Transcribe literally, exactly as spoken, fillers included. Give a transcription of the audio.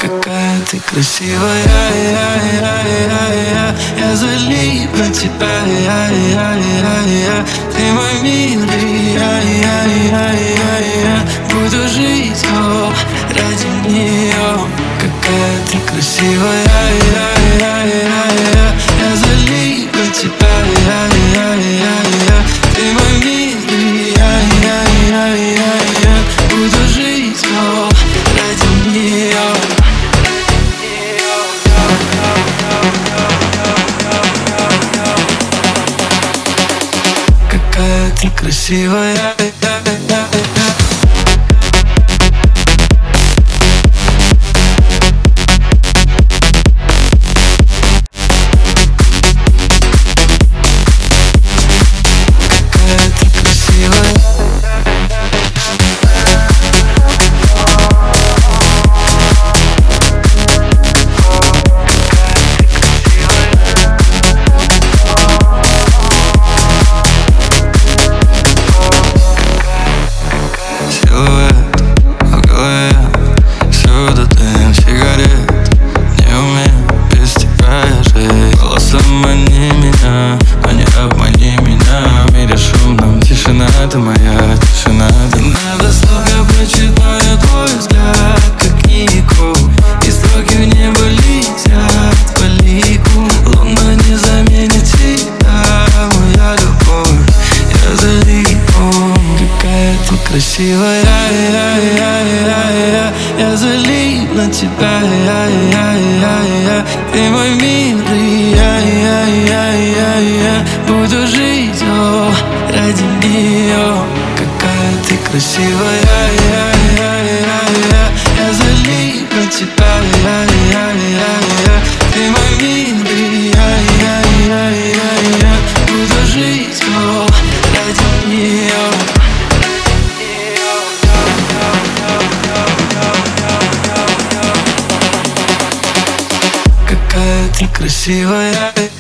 Какая ты красивая, я, я, я, я, я, я залип на тебя, я, я, я, я, ты мой мир, и я, я, я, я, я буду жить, о, ради нее. Какая ты красивая, я, я, я, я, я залип на тебя, я, я, я, я, ты мой мир, и я, я, я, я, я буду жить, о, ради нее. Какая ты красивая. Обмани меня, но не обмани меня. В мире шумном тишина, ты моя тишина. Ты надо слуга прочитаю твой взгляд, как книгу, и строки в небо летят по лику. Луна не заменит тебя, моя любовь, я залипу. Какая ты красивая, я, я, я, я, я залип на тебя, я, я, я, я, ты мой мир, и я, я, я, я, я буду жить, о, ради нее. Какая ты красивая, я, я, я, я, я залип на тебя, я, я, я, я, ты мой мир, и я, я, я, я, я буду жить, о, ради нее. Какая ты красивая.